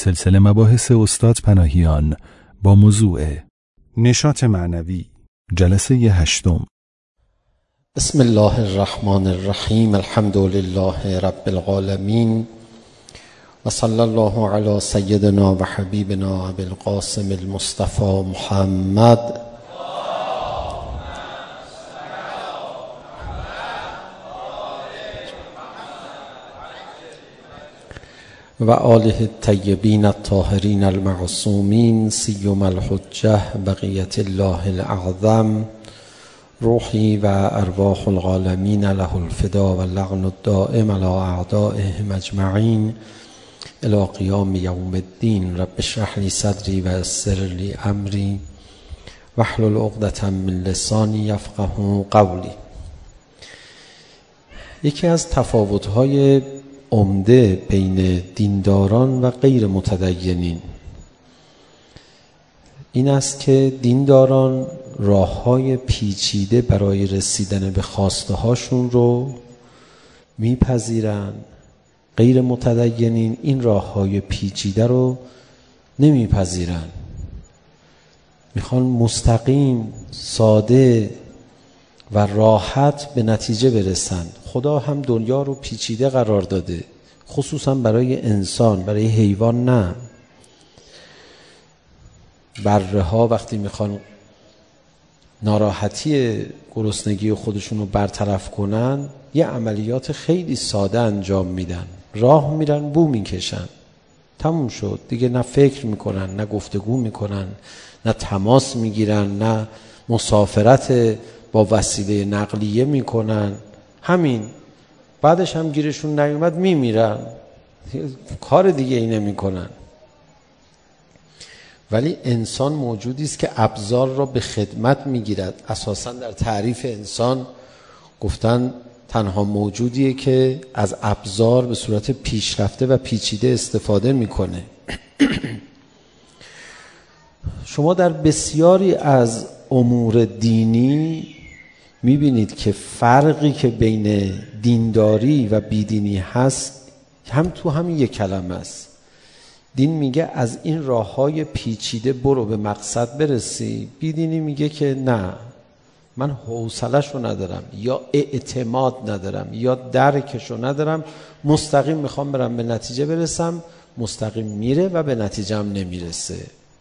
سلسله مباحث استاد پناهیان با موضوع نشاط معنوی، جلسه 8. بسم الله الرحمن الرحیم. الحمد لله رب العالمین و صلی الله علی سیدنا و حبیبنا ابی القاسم المصطفى محمد و آله الطیبین الطاهرین المعصومین سیما الحجة بقیة الله الاعظم روحی و ارواح العالمین له الفدا و اللعن الدائم علی اعدائهم اجمعین الی قیام یوم الدین. رب اشرح لی صدری و یسر لی امری واحلل عقدة من لسانی یفقهوا قولی. یکی از تفاوت‌های عمده بین دینداران و غیر متدینین این است که دینداران راه‌های پیچیده برای رسیدن به خواسته هاشون رو میپذیرن، غیر متدینین این راه‌های پیچیده رو نمیپذیرن، میخوان مستقیم، ساده و راحت به نتیجه برسن. خدا هم دنیا رو پیچیده قرار داده، خصوصا برای انسان، برای حیوان نه. بره ها وقتی میخوان ناراحتی گرسنگی خودشون رو برطرف کنن یه عملیات خیلی ساده انجام میدن، راه میرن، بو میکشن، تموم شد دیگه. نه فکر میکنن، نه گفتگو میکنن، نه تماس میگیرن، نه مسافرت با وسیله نقلیه میکنن، همین. بعدش هم گیرشون نیومد میمیرن، کار دیگه ای نمیکنن. ولی انسان موجودی است که ابزار را به خدمت میگیرد. اساسا در تعریف انسان گفتن تنها موجودیه که از ابزار به صورت پیشرفته و پیچیده استفاده میکنه. شما در بسیاری از امور دینی میبینید که فرقی که بین دینداری و بیدینی هست هم تو همین یک کلمه است. دین میگه از این راههای پیچیده برو به مقصد برسی، بیدینی میگه که نه، من حوصله‌شو ندارم، یا اعتماد ندارم، یا درکشو ندارم، مستقیم میخوام برم به نتیجه برسم. مستقیم میره و به نتیجه هم نمیرسه.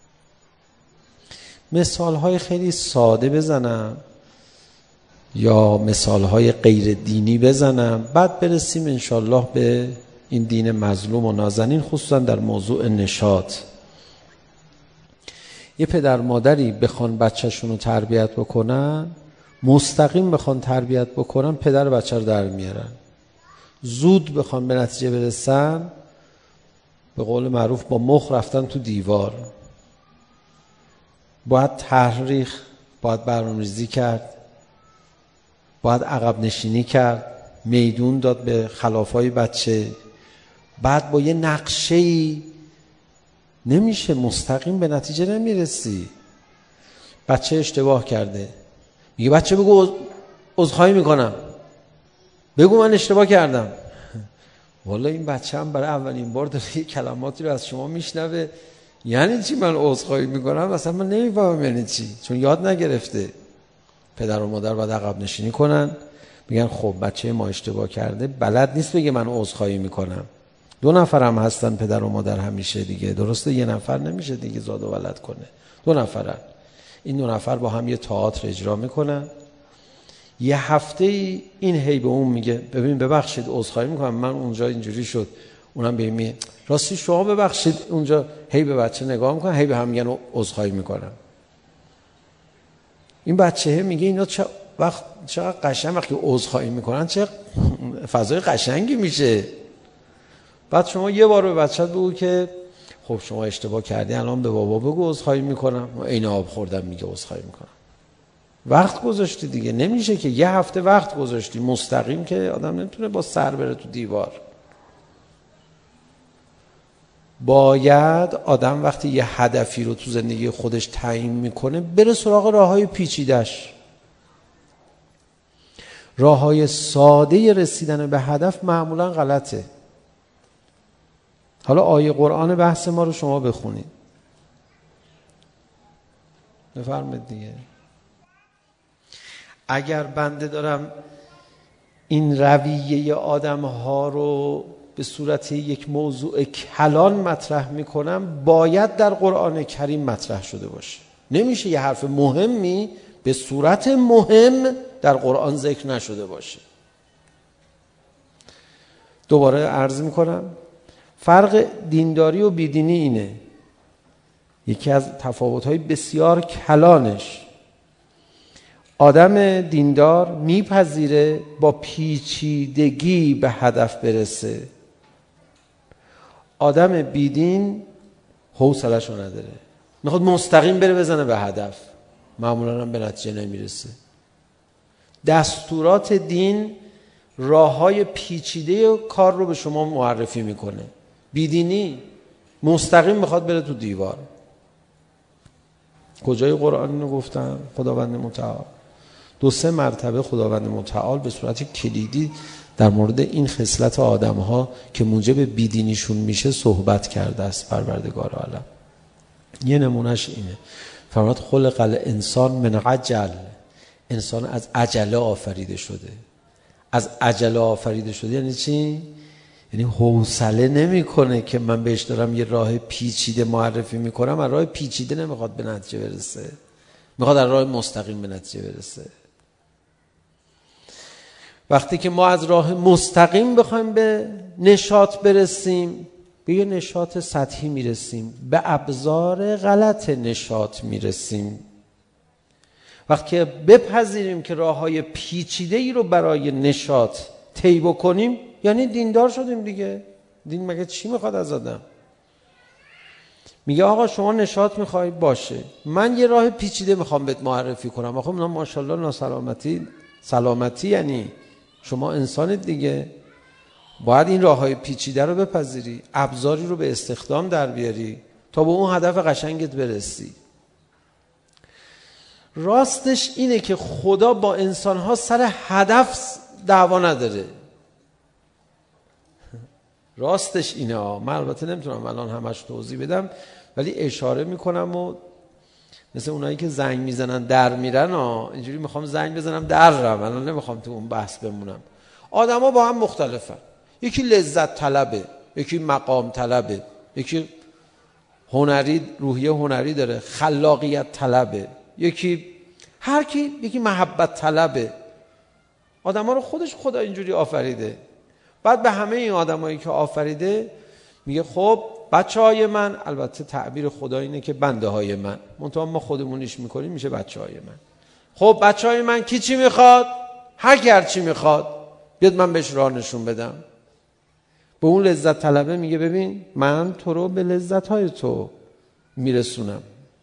مثالهای خیلی ساده بزنم یا مثالهای غیر دینی بزنم، بعد برسیم انشالله به این دین مظلوم و نازنین، خصوصا در موضوع نشاط. یه پدر مادری بخوان بچه‌شون رو تربیت بکنن، مستقیم بخوان تربیت بکنن، پدر بچه رو در میارن. زود بخوان به نتیجه برسن، به قول معروف با مخ رفتن تو دیوار. باید تحریخ، باید برنامه‌ریزی کرد، باید عقب نشینی کرد، میدون داد به خلافای بچه. بعد با یه نقشه‌ای نمیشه، مستقیم به نتیجه نمیرسی. بچه اشتباه کرده، میگه بچه بگو عذرخواهی میکنم، بگو من اشتباه کردم. والا این بچه هم برای اولین بار داره یه کلماتی رو از شما میشنوه، یعنی چی من عذرخواهی میکنم؟ اصلا من نمیفهمم یعنی چی، چون یاد نگرفته. پدر و مادر باید عقب نشینی کنن، میگن خب بچه ما اشتباه کرده، بلد نیست بگه من عذرخواهی میکنم. 2 نفر هم هستن پدر و مادر همیشه دیگه، درسته؟ 1 نفر نمیشه دیگه زاد و ولد کنه، 2 نفرن. این 2 نفر با هم یه تئاتر اجرا میکنن. یه هفته این هی به اون میگه ببین ببخشید عذرخواهی میکنم، من اونجا اینجوری شد. اونم به میگه راستی شما ببخشید اونجا. هی به بچه نگاه میکنن، هی به هم میگن عذرخواهی میکنم. این بچه میگه اینا چقدر قشنگ وقتی عذرخواهی میکنن، چه فضای قشنگی میشه. بعد شما یه بار به بچه‌ت بگو که خب شما اشتباه کردی، الان به بابا بگو عذرخواهی میکنم. عین آب خوردم میگه عذرخواهی میکنم. وقت گذاشتی دیگه، نمیشه که. یه هفته وقت گذاشتی مستقیم، که آدم نمیتونه با سر بره تو دیوار. باید آدم وقتی یه هدفی رو تو زندگی خودش تعیین میکنه بره سراغ راههای پیچیده‌اش. راههای ساده رسیدن به هدف معمولا غلطه. حالا آیه قرآن بحث ما رو شما بخونید. بفرمایید دیگه. اگر بنده دارم این رویه آدم ها رو به صورت یک موضوع کلان مطرح میکنم، باید در قرآن کریم مطرح شده باشه. نمیشه یه حرف مهمی به صورت مهم در قرآن ذکر نشده باشه. دوباره عرض میکنم فرق دینداری و بیدینی اینه. یکی از تفاوت‌های بسیار کلانش، آدم دیندار میپذیره با پیچیدگی به هدف برسه. آدم بیدین حوصله‌شو نداره، میخواد مستقیم بره بزنه به هدف، معمولا هم به نتیجه نمیرسه. دستورات دین راه‌های پیچیده کار رو به شما معرفی میکنه. بیدینی مستقیم میخواد بره تو دیوار. کجای قرآن اینو گفتم؟ خداوند متعال 2-3 مرتبه خداوند متعال به صورت کلیدی در مورد این خصلت آدم‌ها که موجب بیدینیشون میشه صحبت کرده است پروردگار عالم. یه نمونهش اینه، فرمود خلق الانسان من عجل، انسان از عجله آفریده شده. از عجله آفریده شده یعنی چی؟ یعنی حوصله نمیکنه که من بهش دارم یه راه پیچیده معرفی میکنم، از راه پیچیده نمیخواد به نتیجه برسه، میخواد از راه مستقیم به نتیجه برسه. وقتی که ما از راه مستقیم بخوایم به نشاط برسیم، به یه نشاط سطحی میرسیم، به ابزار غلط نشاط میرسیم. وقتی که بپذیریم که راههای پیچیده ای رو برای نشاط طی بکنیم، یعنی دیندار شدیم دیگه. دین مگه چی میخواد از آدم؟ میگه آقا شما نشاط میخوای، باشه، من یه راه پیچیده میخوام بهت معرفی کنم. آخه من ماشاءالله ناسلامتی سلامتی، یعنی شما انسانید دیگه، باید این راههای پیچیده رو بپذیری، ابزاری رو به استخدام در بیاری تا به اون هدف قشنگت برسی. راستش اینه که خدا با انسانها سر هدف دعوا نداره. راستش اینه. من البته نمیتونم الان همش توضیح بدم، ولی اشاره میکنم و مثل اونایی که زنگ میزنن در میرن اینجوری میخوام زنگ بزنم در رم. الان نمیخوام تو اون بحث بمونم. آدم ها با هم مختلفن. یکی لذت طلبه، یکی مقام طلبه، یکی هنری، روحیه هنری داره، خلاقیت طلبه، یکی محبت طلبه. آدم ها رو خدا اینجوری آفریده. بعد به همه این آدمایی که آفریده میگه خب بچه‌های من، البته تعبیر خدا اینه که بنده های من، منتها ما خودمونیش میکنیم میشه بچه‌های من. خب بچه‌های من کی چی میخواد؟ هر چی میخواد بیاد من بهش راه نشون بدم. به اون لذت طلبه میگه ببین من تو رو به لذت‌های تو میرسونم.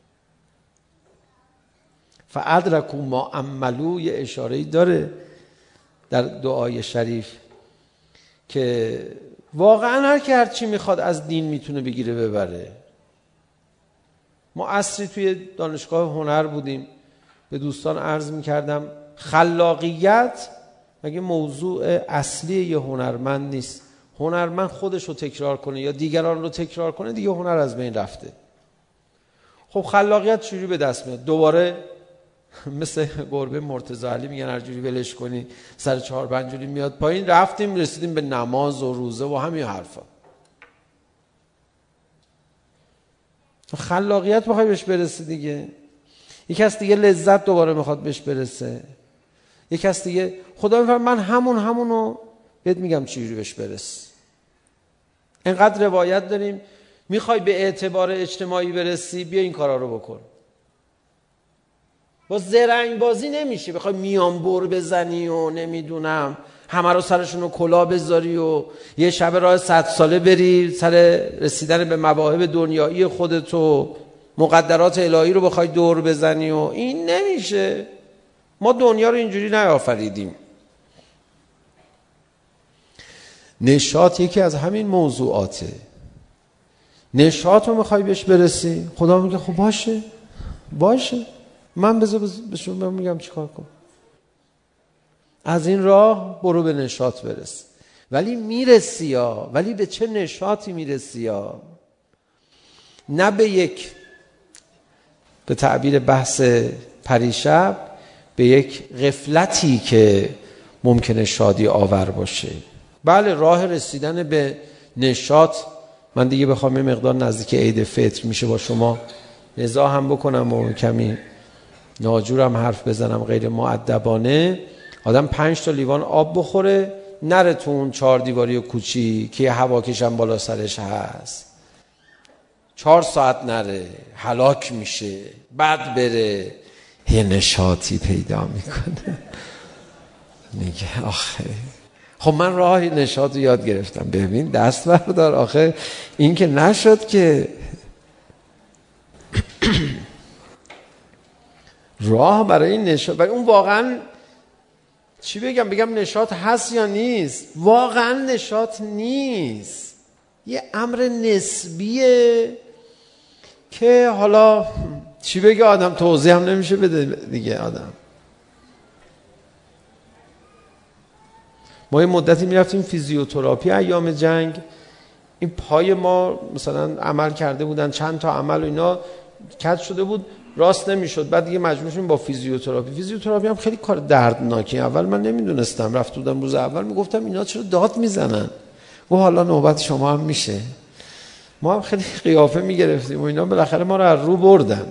فادرکوا ما عملوا، یه اشاره‌ای داره در دعای شریف که واقعا هر چی میخواد از دین میتونه بگیره ببره. ما عصری توی دانشگاه هنر بودیم، به دوستان عرض میکردم خلاقیت مگه موضوع اصلی یه هنرمند نیست؟ هنرمند خودش رو تکرار کنه یا دیگران رو تکرار کنه دیگه هنر از بین رفته. خب خلاقیت چجوری به دست میاد؟ دوباره مثل گربه مرتضی علی میگن هر جوری ولش کنی سر 4-5 جوری میاد پایین. رفتیم رسیدیم به نماز و روزه و همین حرفا. خلاقیت بخوای بهش برسی دیگه. یکی از دیگه لذت دوباره میخواد بهش برسه. یکی از دیگه خدا میفرمه من همونو بهت میگم چجوری بهش برس. اینقدر روایت داریم میخوای به اعتبار اجتماعی برسی بیا این کارا رو بکن. با زرنگ بازی نمیشه بخوای میانبر بزنی و نمیدونم همه رو سرشون رو کلا بذاری و یه شب راه 100 ساله بری سر رسیدن به مواهب دنیایی خودت و مقدرات الهی رو بخوای دور بزنی و این نمیشه. ما دنیا رو اینجوری نیافریدیم. نشاط یکی از همین موضوعاته. نشاط رو میخوای بهش برسی، خدا میگه خب باشه من به شما میگم چیکار کن. از این راه برو به نشاط برس. ولی میرسی ها. ولی به چه نشاطی میرسی ها؟ نه به یک، به تعبیر بحث پریشب، به یک غفلتی که ممکنه شادی آور باشه. بله راه رسیدن به نشاط، من دیگه بخوام یه مقدار نزدیک عید فطر میشه با شما نزاع هم بکنم و کمی ناجورم حرف بزنم غیر مؤدبانه، آدم 5 تا لیوان آب بخوره نره تو اون 4 دیواری کوچی که هواکش هم بالا سرش هست، 4 ساعت نره هلاک میشه، بعد بره یه نشاطی پیدا میکنه. میگه آخه خب من راه نشاط رو یاد گرفتم. ببین دست بردار، آخه این که نشد که. راه برای نشاط، برای اون واقعا چی بگم نشاط هست یا نیست؟ واقعا نشاط نیست، یه امر نسبیه که حالا چی بگه آدم، توضیح هم نمیشه بده دیگه آدم. ما یه مدتی میرفتیم فیزیوتراپی ایام جنگ، این پای ما مثلا عمل کرده بودن چند تا عمل و اینا کج شده بود، راست نمیشد، بعد دیگه مجبور شدیم با فیزیوتراپی هم خیلی کار دردناکی. اول من نمیدونستم، رفت بودم روز اول میگفتم اینا چرا داد میزنن، و حالا نوبت شما هم میشه. ما هم خیلی قیافه میگرفتیم و اینا، بالاخره ما رو از رو بردن.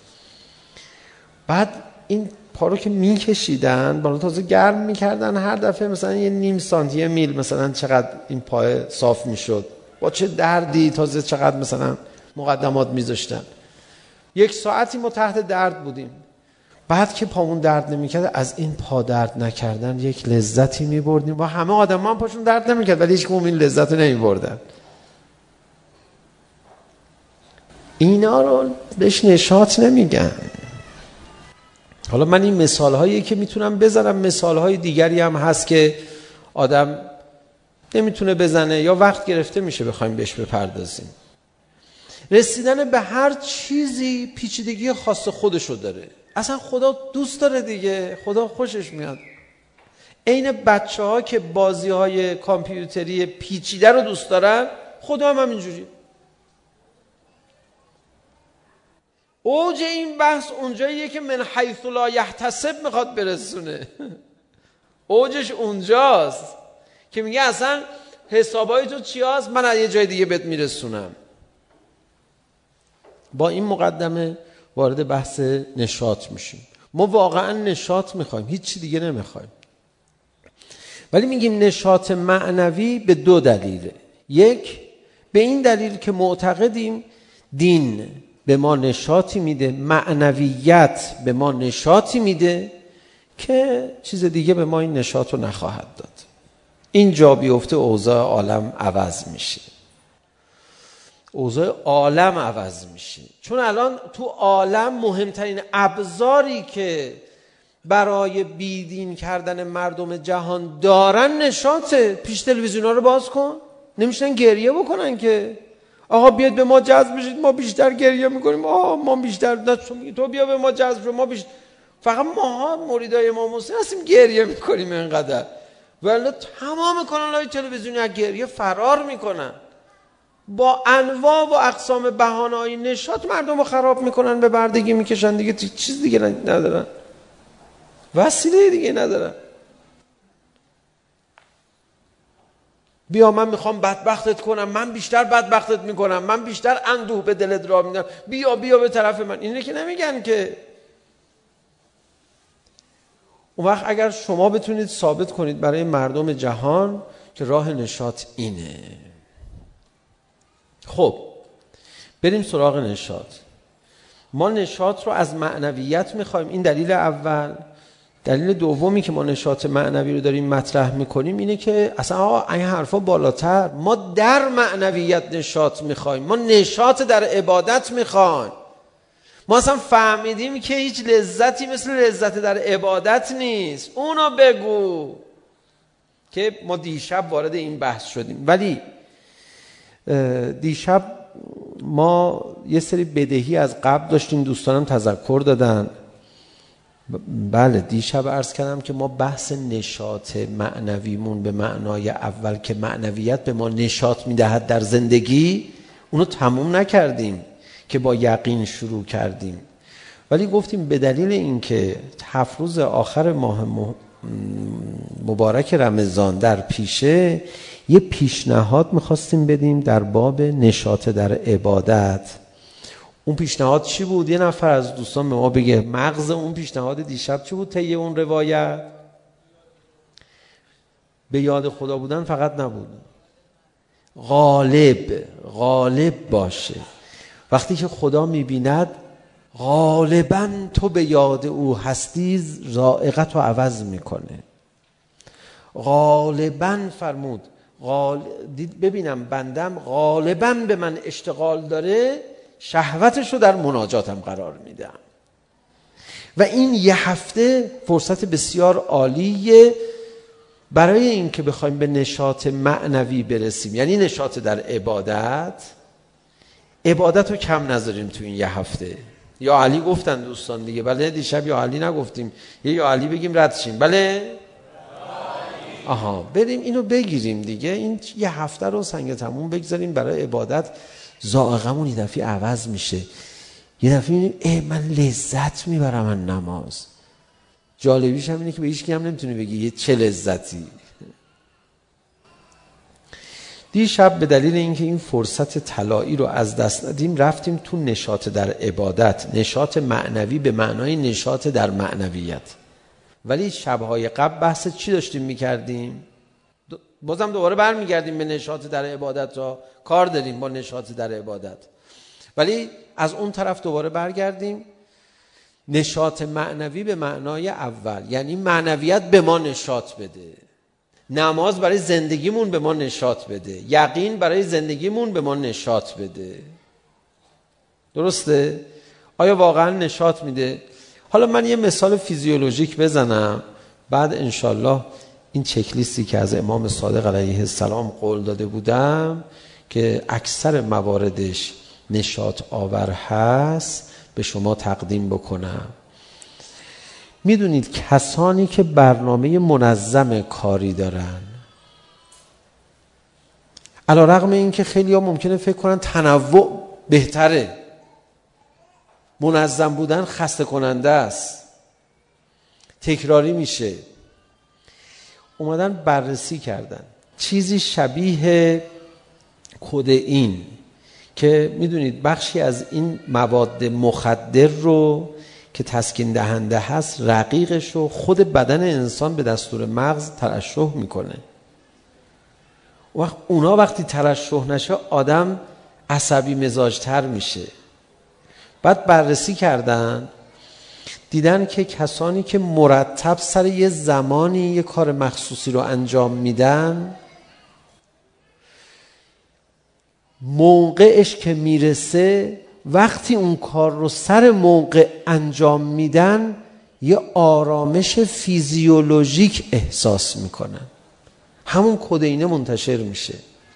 بعد این پا رو که میکشیدن بالا تازه گرم میکردن، هر دفعه مثلا یه نیم سانتی میل مثلا چقدر این پای صاف میشد، با چه دردی، تازه چقدر مثلا مقدمات میذاشتن. 1 ساعتی ما تحت درد بودیم. بعد که پامون درد نمیکرد، از این پا درد نکردن یک لذتی میبردیم. با همه آدم هم پاشون درد نمیکرد ولی هیچ کدوم این لذت رو نمیبردن. اینا رو بهش نشاط نمیگن. حالا من این مثال هایی که میتونم بزنم، مثال های دیگری هم هست که آدم نمیتونه بزنه یا وقت گرفته میشه بخوایم بهش بپردازیم. رسیدن به هر چیزی پیچیدگی خاص خودشو داره. اصلا خدا دوست داره دیگه، خدا خوشش میاد. عین بچه‌ها که بازی‌های کامپیوتری پیچیده رو دوست دارن، خدا هم همینجوری. اوج این بحث اونجاییه که من حیث لا یحتسب میخواد برسونه. اوجش اونجاست که میگه اصلا حسابای تو چی هست، من از یه جای دیگه بهت میرسونم. با این مقدمه وارد بحث نشاط میشیم. ما واقعا نشاط میخوایم، هیچ چی دیگه نمیخوایم. ولی میگیم نشاط معنوی به 2 دلیله. یک، به این دلیل که معتقدیم دین به ما نشاطی میده، معنویت به ما نشاطی میده که چیز دیگه به ما این نشاط رو نخواهد داد. این جا بیفته اوضاع عالم عوض میشه. اوضاع عالم عوض میشه. چون الان تو عالم مهمترین ابزاری که برای بیدین کردن مردم جهان دارن نشاطه. پیش تلویزیونا رو باز کن، نمیشن گریه بکنن که آقا بیاد به ما جذب بشید ما بیشتر گریه میکنیم، ما بیشتر، تو بیا به ما جذب شو، ما بیشتر. فقط ماها مریدای امام حسین هستیم گریه میکنیم اینقدر، ولی تمام کانال‌های تلویزیونی از گریه فرار میکنن، با انواع و اقسام بهانه‌های نشاط مردم رو خراب میکنن، به بردگی میکشن دیگه، چیز دیگه ندارن، وسیله دیگه ندارن. بیا من میخوام بدبختت کنم، من بیشتر بدبختت میکنم، من بیشتر اندوه به دلت را میدم، بیا به طرف من. اینه که نمیگن که. اون وقت اگر شما بتونید ثابت کنید برای مردم جهان که راه نشاط اینه، خب بریم سراغ نشاط. ما نشاط رو از معنویت میخوایم، این دلیل اول. دلیل دومی که ما نشاط معنوی رو داریم مطرح میکنیم اینه که اصلا این حرفا بالاتر، ما در معنویت نشاط میخوایم، ما نشاط در عبادت میخوایم. ما اصلا فهمیدیم که هیچ لذتی مثل لذت در عبادت نیست. اونا بگو که ما دیشب وارد این بحث شدیم. ولی دیشب ما یه سری بدهی از قبل داشتیم، دوستانم تذکر دادن. بله دیشب عرض کردم که ما بحث نشاط معنویمون به معنای اول که معنویت به ما نشاط میدهد در زندگی، اونو تموم نکردیم که با یقین شروع کردیم، ولی گفتیم به دلیل اینکه 7 روز آخر ماه مبارک رمضان در پیشه، یه پیشنهاد میخواستیم بدیم در باب نشاط در عبادت. اون پیشنهاد چی بود؟ یه نفر از دوستان به ما بگه مغز اون پیشنهاد دیشب چی بود طی اون روایت؟ به یاد خدا بودن فقط نبود، غالب باشه. وقتی که خدا میبیند غالباً تو به یاد او هستی، ذائقت رو عوض میکنه. غالباً فرمود دید ببینم بندم غالباً به من اشتغال داره، شهوتش رو در مناجاتم قرار میدم. و این یه هفته فرصت بسیار عالیه برای این که بخوایم به نشاط معنوی برسیم، یعنی نشاط در عبادت رو کم نذاریم تو این یه هفته. یا علی گفتن دوستان دیگه، بله دیشب یا علی نگفتیم، یا علی بگیم رد شیم، بله آها بریم اینو بگیریم دیگه. این یه هفته رو سنگ تموم بگذاریم برای عبادت، ذائقمون یه دفعه عوض میشه. یه دفعه میبینیم من لذت میبرم من نماز. جالبیش هم اینه که به هیچ کی هم نمیتونی بگی یه چه لذتی. دیشب به دلیل اینکه این فرصت طلایی رو از دست ندیم رفتیم تو نشاط در عبادت، نشاط معنوی به معنای نشاط در معنویت. ولی شبهای قبل بحث چی داشتیم میکردیم؟ بازم دوباره برمیگردیم به نشاط در عبادت را، کار داریم با نشاط در عبادت، ولی از اون طرف دوباره برگردیم. نشاط معنوی به معنای اول، یعنی معنویت به ما نشاط بده، نماز برای زندگیمون به ما نشاط بده، یقین برای زندگیمون به ما نشاط بده. درسته؟ آیا واقعا نشاط میده؟ حالا من یه مثال فیزیولوژیک بزنم، بعد انشالله این چکلیستی که از امام صادق علیه السلام قول داده بودم که اکثر مواردش نشاط آور هست به شما تقدیم بکنم. میدونید کسانی که برنامه منظم کاری دارن، علی رغم این که خیلی ها ممکنه فکر کنن تنوع بهتره، منظم بودن خسته کننده است، تکراری میشه، اومدن بررسی کردن چیزی شبیه کدئین که میدونید بخشی از این مواد مخدر رو که تسکین دهنده هست، رقیقش رو خود بدن انسان به دستور مغز ترشح میکنه. اونا وقتی ترشح نشه آدم عصبی مزاجتر میشه. بعد بررسی کردن دیدن که کسانی که مرتب سر یه زمانی یه کار مخصوصی رو انجام میدن، موقعش که میرسه وقتی اون کار رو سر موقع انجام میدن یه آرامش فیزیولوژیک احساس میکنن، همون کدئین منتشر میشه.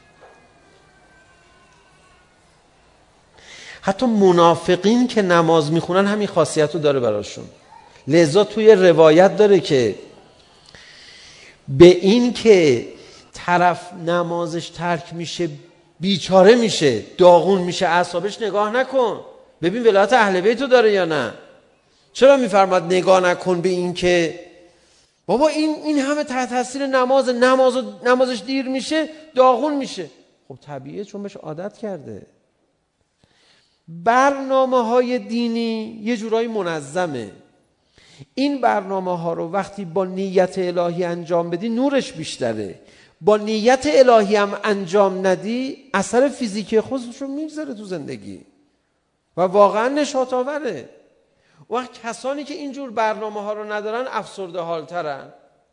حتی منافقین که نماز میخونن همین خاصیت رو داره براشون. لذا توی روایت داره که به این که طرف نمازش ترک میشه بیچاره میشه، داغون میشه، اعصابش نگاه نکن ببین ولایت اهل بیت رو داره یا نه. چرا میفرماد نگاه نکن به این که بابا این همه تحت تاثیر نمازش دیر میشه داغون میشه؟ خب طبیعیه، چون بهش عادت کرده. برنامه‌های دینی یه جورایی منظمه. این برنامه‌ها رو وقتی با نیت الهی انجام بدی نورش بیشتره، با نیت الهی هم انجام ندی اثر فیزیکی خودش رو میگذاره تو زندگی و واقعا نشاط آوره. وقت کسانی که اینجور برنامه‌ها رو ندارن افسرده حالترن.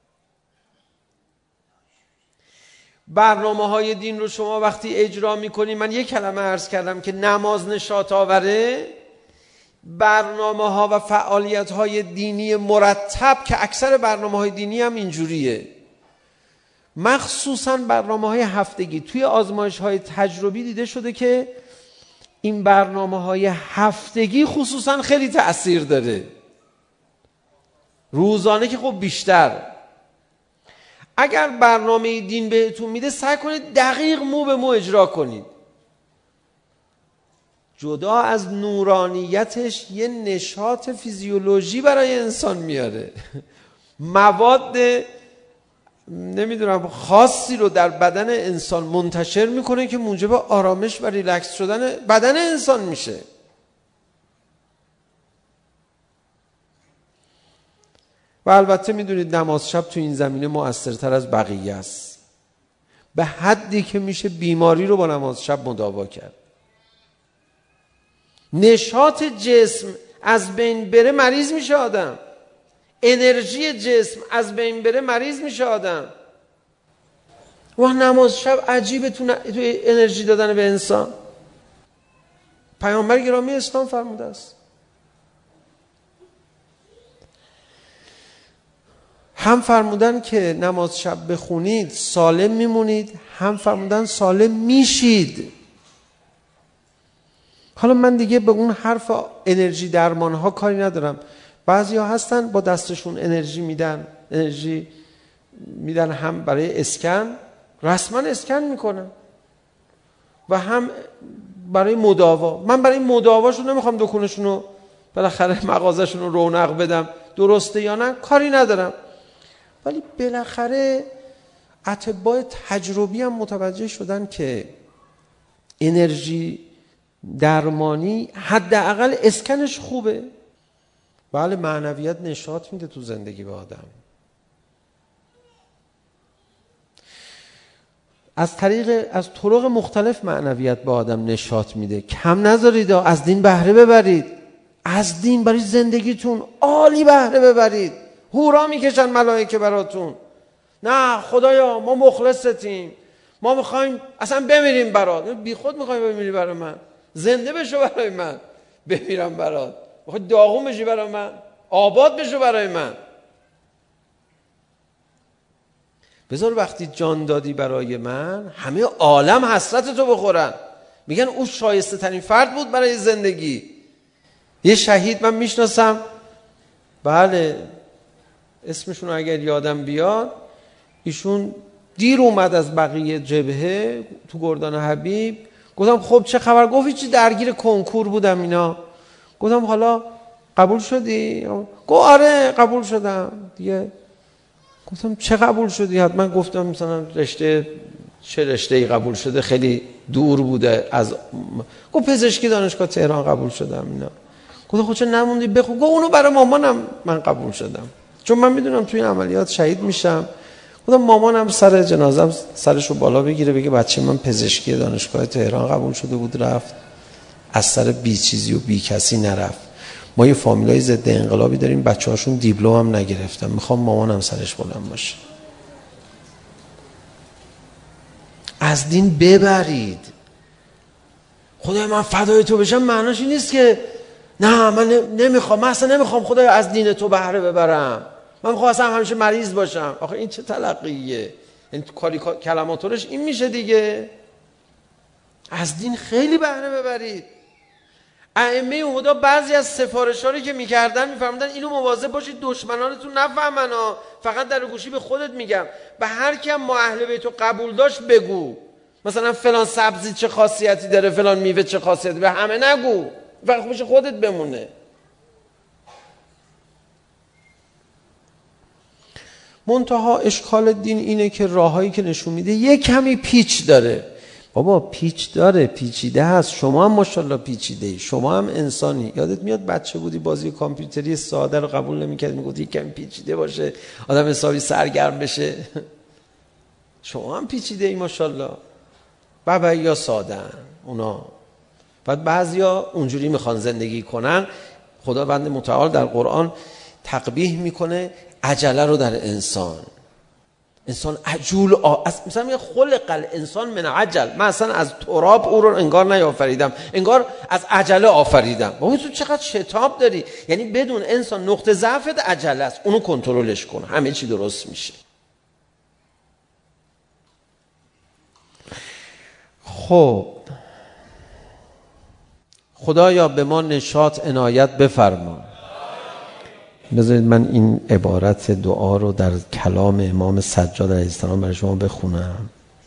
برنامه‌های دین رو شما وقتی اجرا می‌کنی، من یک کلمه عرض کردم که نماز نشاط آوره، برنامه‌ها و فعالیت‌های دینی مرتب که اکثر برنامه‌های دینی هم اینجوریه، مخصوصاً برنامه‌های هفتگی. توی آزمایش‌های تجربی دیده شده که این برنامه‌های هفتگی خصوصاً خیلی تأثیر داره. روزانه که خب بیشتر. اگر برنامه دین بهتون میده سعی کنید دقیق مو به مو اجرا کنید. جدا از نورانیتش یه نشاط فیزیولوژی برای انسان میاره. مواد نمیدونم خاصی رو در بدن انسان منتشر میکنه که موجب آرامش و ریلکس شدن بدن انسان میشه. و البته میدونید نماز شب تو این زمینه مؤثرتر از بقیه است. به حدی که میشه بیماری رو با نماز شب مداوا کرد. نشاط جسم از بین بره مریض میشه آدم. انرژی جسم از بین بره مریض میشه آدم. و نماز شب عجیبه تو انرژی دادن به انسان. پیامبر گرامی اسلام فرموده است هم فرمودن که نماز شب بخونید سالم میمونید، هم فرمودن سالم میشید. حالا من دیگه به اون حرف انرژی درمان ها کاری ندارم. بعضی ها هستن با دستشون انرژی میدن هم برای اسکن، رسما اسکن میکنن، و هم برای مداوا. من برای مداواشون نمیخوام دکونشون رو بالاخره مغازشون رو رونق بدم، درسته یا نه کاری ندارم، ولی بالاخره اطباء تجربی هم متوجه شدن که انرژی درمانی حداقل اسکنش خوبه. بله معنویت نشاط میده تو زندگی به آدم. از طرق مختلف معنویت به آدم نشاط میده. کم نذارید، از دین بهره ببرید. از دین برای زندگیتون عالی بهره ببرید. هورا میکشن ملائکه براتون. نه خدایا ما مخلصتیم، ما میخوایم اصلا بمیریم برات. بی خود میخوایم بمیری برای من؟ زنده بشو برای من بمیرم برات. میخوای داغون بشی برای من؟ آباد بشو برای من. بذار وقتی جان دادی برای من همه عالم حسرت تو بخورن، میگن او شایسته ترین فرد بود برای زندگی. یه شهید من میشناسم، بله اسمشون اگر یادم بیاد، ایشون دیر اومد از بقیه جبهه تو گردان حبیب. گفتم خب چه خبر؟ گفت هیچی درگیر کنکور بودم اینا. گفتم حالا قبول شدی؟ گفت آره قبول شدم دیگه. گفتم چه قبول شدی؟ حتما گفتم مثلا چه رشته‌ای قبول شده، خیلی دور بوده از. گفت پزشکی دانشگاه تهران قبول شدم اینا. گفتم خب چه نموندی بخون؟ گفت اونو برای مامانم من قبول شدم، چون من میدونم توی این عملیات شهید میشم. گفتم مامانم سر جنازم سرشو بالا بگیره بگه بچه من پزشکی دانشگاه تهران قبول شده بود رفت، از سر بی چیزی و بی کسی نرفت. ما یه فامیلای ضد انقلابی داریم بچه‌هاشون دیپلم هم نگرفتن، میخوام مامانم سرش بلند باشه. از دین ببرید. خدای من فدای تو بشم معناش این نیست که نه من نمیخوام، من اصلا نمیخوام خدای از دین تو بهره ببرم، من میخوام اصلا همیشه مریض باشم. آخه این چه تلقیه؟ این کلماتورش این میشه دیگه. از دین خیلی بهره ببرید. ائمه هدا بعضی از سفارش‌هایی که میکردن میفرمودن اینو مواظب باشید دشمنانتون نفهمن، فقط در گوشی به خودت میگم، به هر کی هم ما اهل بیت رو قبول داشت بگو، مثلا فلان سبزی چه خاصیتی داره، فلان میوه چه خاصیتی، به همه نگو، فقط خوش خودت بمونه. منتها اشکال دین اینه که راههایی که نشون میده یه کمی پیچ داره. بابا پیچ داره، پیچیده هست. شما هم ماشاءالله پیچیده ای، شما هم انسانی. یادت میاد بچه بودی بازی کامپیوتری ساده رو قبول نمی‌کردی، میگفتی یک کمی پیچیده باشه آدم حسابی سرگرم بشه. شما هم پیچیده ای ماشاءالله. بابا یا ساده اونا. بعد بعضیا اونجوری میخوان زندگی کنن. خداوند متعال در قرآن تقبیح میکنه عجله رو در انسان عجول مثلا میگه خلق الانسان من عجل. من اصلا از تراب او رو انگار نیافریدم، انگار از عجله آفریدم. بابا تو چقدر شتاب داری. یعنی بدون انسان نقطه ضعفت عجله است، اونو کنترلش کن همه چی درست میشه. خب خدایا به ما نشاط عنایت بفرما. بذارید من این عبارت دعا رو در کلام امام سجاد علیه السلام برای شما بخونم.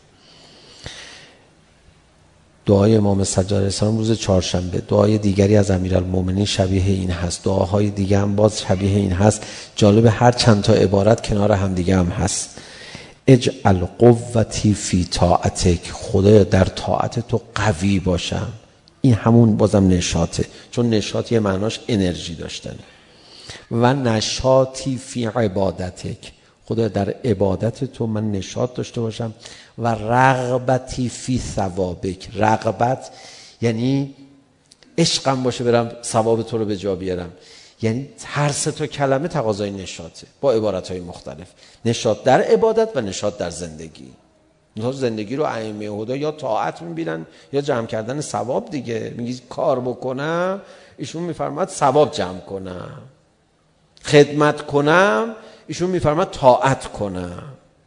دعای امام سجاد علیه السلام روز چهارشنبه. دعای دیگری از امیرالمومنین شبیه این هست، دعاهای دیگه هم باز شبیه این هست. جالب هر چند تا عبارت کنار هم دیگه هم هست. اجعل قوتی فی طاعتک، خدایا در طاعت تو قوی باشم. این همون بازم نشاطه، چون نشاط یه معناش انرژی داشتنه. و نشاطی فی عبادتک، خدایا در عبادت تو من نشاط داشته باشم. و رغبتی فی ثوابک، رغبت یعنی عشقم باشه برم ثواب تو رو به جا بیارم. یعنی هر سه تا کلمه تقاضای نشاطه با عبارت‌های مختلف. نشاط در عبادت و نشاط در زندگی. زندگی رو ائمه هدا یا طاعت می‌بینن یا جمع کردن ثواب دیگه. میگی کار بکنم، ایشون می‌فرماد ثواب جمع کنم. خدمت کنم، ایشون می‌فرماد طاعت کنم.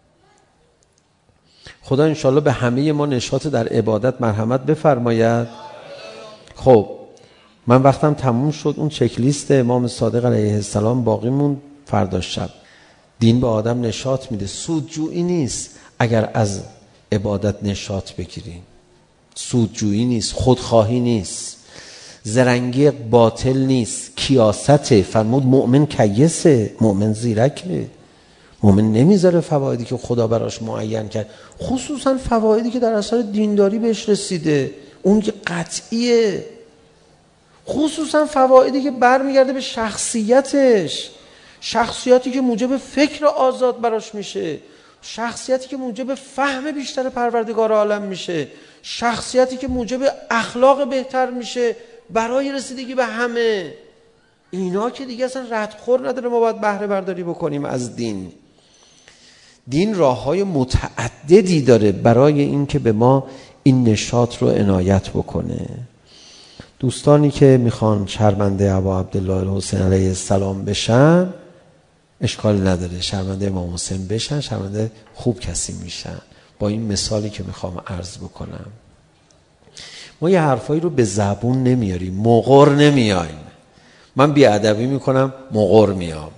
خدا انشالله به همه ما نشاط در عبادت مرحمت بفرماید. خب من وقتم تموم شد. اون چک لیست امام صادق علیه السلام باقی موند فردا شب. دین به آدم نشاط میده، سودجویی نیست. اگر از عبادت نشاط بگیریم سودجویی نیست، خودخواهی نیست، زرنگی باطل نیست، کیاسته. فرمود مؤمن کیسه، مؤمن زیرکه. مؤمن نمیذاره فوایدی که خدا براش معین کرد، خصوصا فوایدی که در اثر دینداری بهش رسیده، اون که قطعیه. خصوصا فوایدی که برمیگرده به شخصیتش، شخصیتی که موجب فکر آزاد براش میشه، شخصیتی که موجب فهم بیشتر پروردگار عالم میشه، شخصیتی که موجب اخلاق بهتر میشه برای رسیدگی به همه. اینا که دیگه اصلا ردخور نداره. ما باید بهره برداری بکنیم از دین. دین راههای متعددی داره برای این که به ما این نشاط رو عنایت بکنه. دوستانی که میخوان شرمنده ابا عبدالله الحسین علیه السلام بشن اشکال نداره، شرمنده امام حسین بشن، شرمنده خوب کسی میشن. با این مثالی که میخوام عرض بکنم، ما یه حرفایی رو به زبون نمیاریم، مقر نمیایم. من بیادبی میکنم، مقر میام.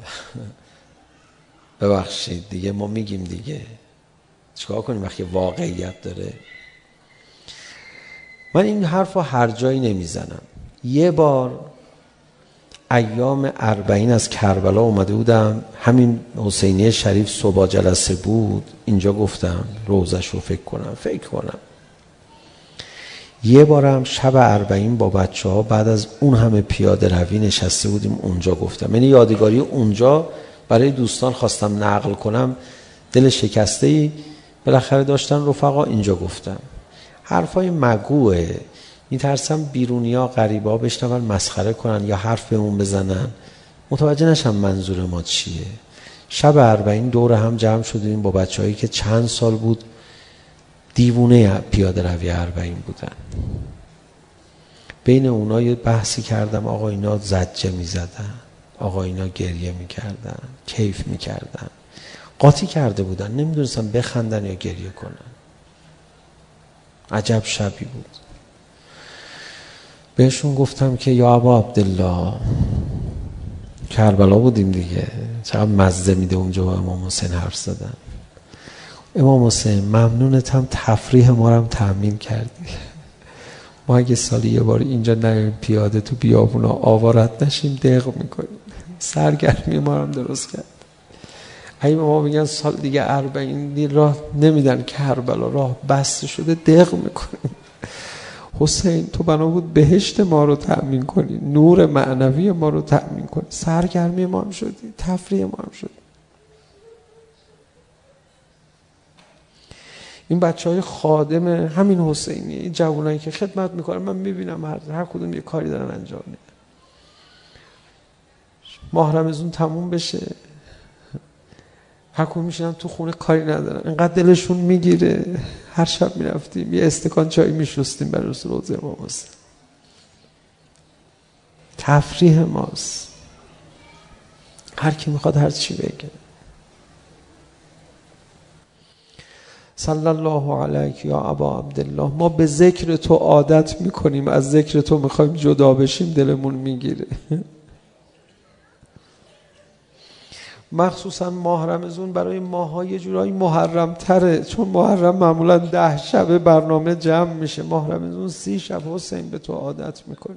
ببخشید دیگه، ما میگیم دیگه، چیکار کنیم وقتی واقعیت داره. من این حرف رو هر جایی نمیزنم. یه بار ایام 40 از کربلا اومده بودم، همین حسینیه شریف صبح جلسه بود، اینجا گفتم روزش رو فکر کنم. یه بارم شب 40 با بچه ها بعد از اون همه پیاده روی نشسته بودیم اونجا، گفتم. یعنی یادگاری اونجا برای دوستان خواستم نقل کنم، دل شکسته‌ای بالاخره داشتن رفقا، اینجا گفتم. حرفای مگوه، میترسم بیرونیا غریبا بشنون مسخره کنن یا حرف بهمون بزنن، متوجه نشم منظور ما چیه. شب 40 دور هم جمع شدیم با بچه‌هایی که چند سال بود دیوونه پیاده روی 40 بودن. بین اونا یه بحثی کردم، آقا اینا زجه میزدن، آقا اینا گریه میکردن، کیف میکردن، قاطی کرده بودن، نمیدونستم بخندن یا گریه کنن. عجب شبی بود. بهشون گفتم که یا ابا عبدالله، کربلا بودیم دیگه، چقدر مزه میده اونجا با امام حسین حرف زدن. امام حسین ممنونتم تفریح ما رو هم تأمین کردی. ما اگه سالی یه بار اینجا نریم پیاده تو بیابونا آوارت نشیم دق میکنیم. سرگرمی ما رو هم درست کرد. اگه ما بگن سال دیگه 40 راه نمیدن کربلا، راه بسته شده، دق میکنیم. حسین تو بنا بود بهشت ما رو تأمین کنی، نور معنوی ما رو تأمین کنی، سرگرمی ما هم شدی، تفریح ما هم شدی. این بچهای خادم همین حسینی، این جوانایی که خدمت میکنن، من میبینم هر کدوم یه کاری دارن انجام میدن. ماه رمضان تموم بشه هر کدوم میشینن تو خونه کاری ندارن، اینقدر دلشون میگیره. هر شب میرفتیم یه استکان چای میشستیم برای روزه امام حسین. تفریح ماست، هر کی میخواد هر چی بگه. صلی الله علیک یا ابا عبدالله. ما به ذکر تو عادت میکنیم، از ذکر تو میخوایم جدا بشیم دلمون میگیره. مخصوصا ماه رمضان برای ماها یه جورایی محرم تره، چون محرم معمولا 10 شب برنامه جمع میشه، ماه رمضان 30 شب حسین به تو عادت میکنه.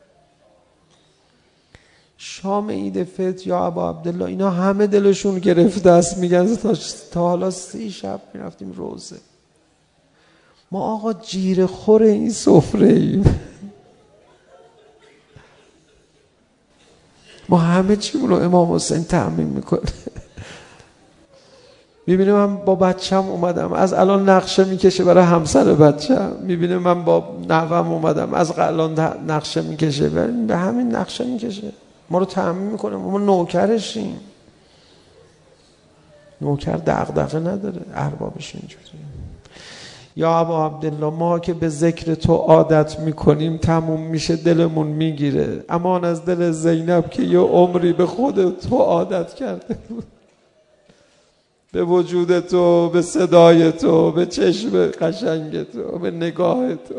شام عید فطر یا ابا عبدالله اینا همه دلشون گرفته است، میگن تا حالا 30 شب میرفتیم روزه. ما آقا جیره خور این سفره ایم. ما همه چیمون رو امام حسین تأمین میکنه. میبینه من با بچم اومدم، از الان نقشه میکشه برای همسر بچم. میبینه من با نوام اومدم، از الان نقشه میکشه، به همین نقشه میکشه، ما رو تأمین میکنه. ما نوکرشیم. نوکر دغدغه نداره، اربابش اینجوری. یا ابا عبدالله ما که به ذکر تو عادت میکنیم تموم میشه دلمون میگیره. امان از دل زینب که یه عمری به خود تو عادت کرده بود، به وجود تو، به صدای تو، به چشم قشنگ تو، به نگاه تو.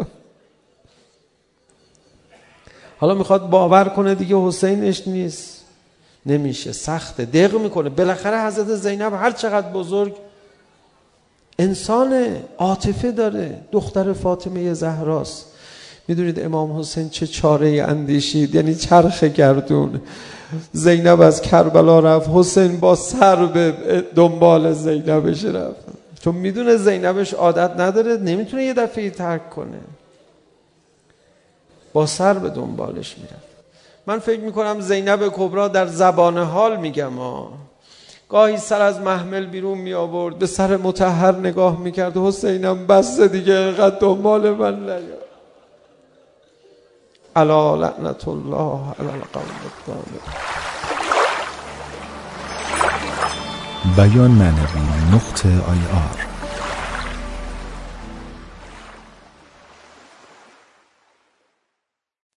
حالا میخواد باور کنه دیگه حسینش نیست، نمیشه، سخته، دق میکنه. بالاخره حضرت زینب هر چقدر بزرگ انسان عاطفه داره، دختر فاطمه زهراست. میدونید امام حسین چه چاره اندیشید؟ یعنی چرخ گردون. زینب از کربلا رفت، حسین با سر به دنبال زینبش رفت، چون میدونه زینبش عادت نداره، نمیتونه یه دفعه ترک کنه، با سر به دنبالش میره. من فکر میکنم زینب کبرا در زبان حال میگم گاهی سر از محمل بیرون می آورد، به سر مطهر نگاه میکرد، حسینم بس دیگه اینقدر دنبال من نیا. الا لعنت الله علی القوم الظالمین. بیان معنوی .ir